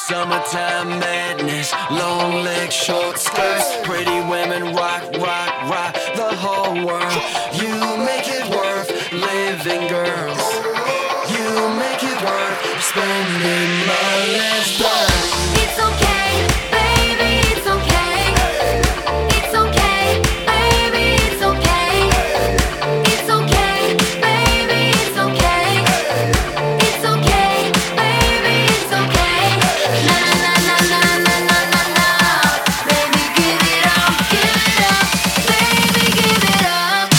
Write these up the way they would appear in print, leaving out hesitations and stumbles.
Summertime madness, long legs, short skirts, pretty women rock, rock, rock the whole world. You make it worth living, girls. You make it worth spending my last dime. It's okay, baby, it's okay. It's okay, baby, it's okay. It's okay, baby, it's okay. It's okay, baby, it's okay. Na na na na na na na na. Baby, give it up, baby, give it up.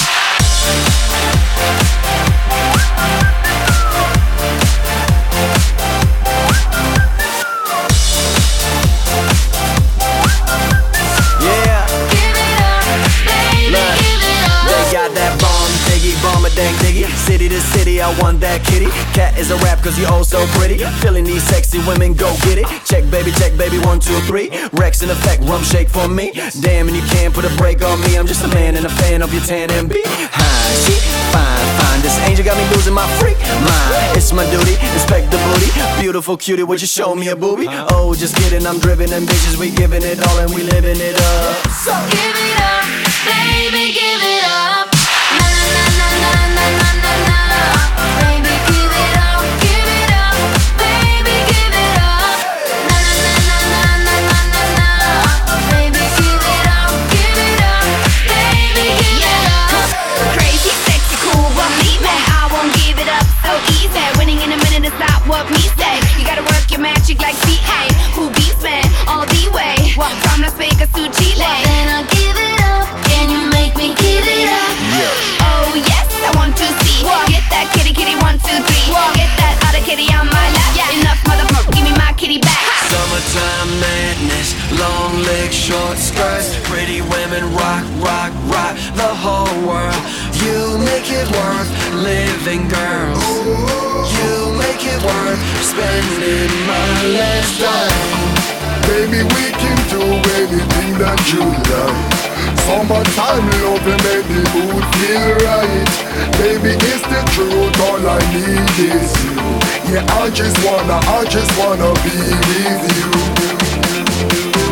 Yeah, Give it up, baby, look, give it up. they got that bomb, diggy, bomb a dang diggy. City to city, I want that kitty. Cat is a rap cause you oh so pretty. Feeling these sexy women, go get it. Check baby, 1, 2, 3. Rex in effect, rum shake for me. Damn, and you can't put a break on me. I'm just a man and a fan of your tan and B. Hi, she fine, fine. This angel got me losing my freak mind. It's my duty, inspect the booty. Beautiful cutie, would you show me a booby? Oh, just kidding, I'm driven ambitious. We giving it all and we living it up. So Give it up, baby, give it up. Na na na na na na na na. Baby, give it up, baby, give it up. Na na na na na na na na. Baby, give it up, baby, give it up. Crazy, sexy, cool, believe me, I won't give it up so easy. Winning in a minute is not what me say. You gotta work your magic like CA. Who beats me all the way? From Las Vegas to Chile. Then I'll give it up. Can you make me give it up? Oh yes, I want to see. Get that kitty, kitty, 1, 2, 3. Get that other kitty on my lap. Enough, motherfucker, give me my kitty back. summertime madness, long legs, short skirts, pretty women rock, rock, rock the whole world. You make it worth living, girls. You make it worth spending my last dime. Baby, we can do anything that you like. Summertime love and make the mood feel right. Baby, it's the truth, all I need is you. Yeah, I just wanna be with you.